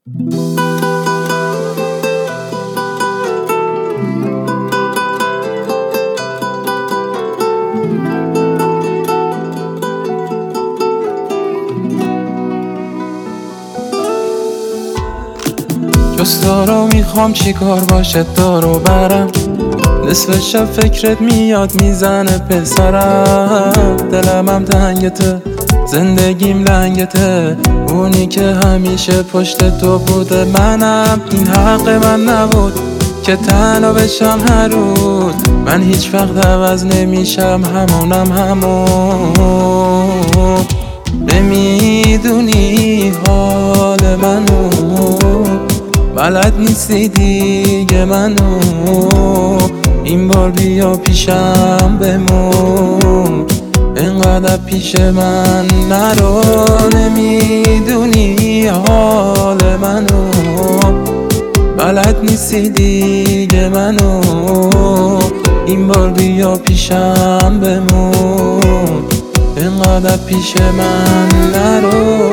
جز تو رو میخوام چیکار باشه دارو برم، نصف شب فکرت میاد میزنه پسرم. دلم هم تنگته، زندگیم لنگته، اونی که همیشه پشت تو بوده منم. این حق من نبود که تنها بشم هر روز، من هیچ وقت عوض نمیشم، همونم همون. نمیدونی حال منو، بلد نیستی دیگه منو، این بار بیا پیشم بمون، اینقدر پیش من نرو. نمیدونی حال منو، بلد نیستی دیگه منو، این بار بیا پیشم بمون، اینقدر پیش من نرو.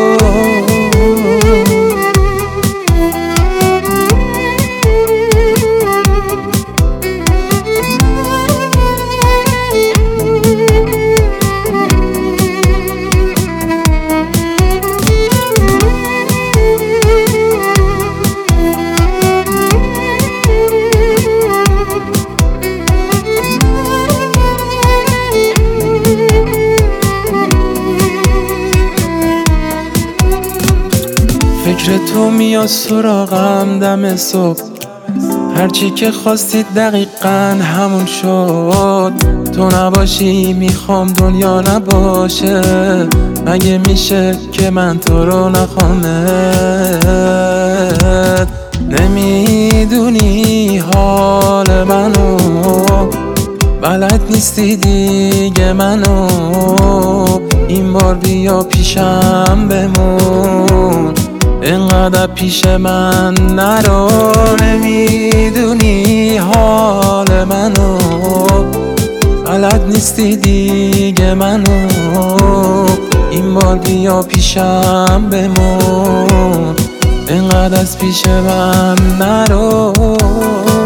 فکر تو میاد سراغم دم صبح، هرچی که خواستید دقیقاً همون شد. تو نباشی میخوام دنیا نباشه، مگه میشه که من تو رو نخوامت؟ نمیدونی حال منو، بلد نیستی دیگه منو، این بار بیا پیشم بمون، اینقدر پیش من نرو. نمیدونی حال منو، بلد نیستی دیگه منو، این بار بیا پیشم بمون، اینقدر از پیش من نرو.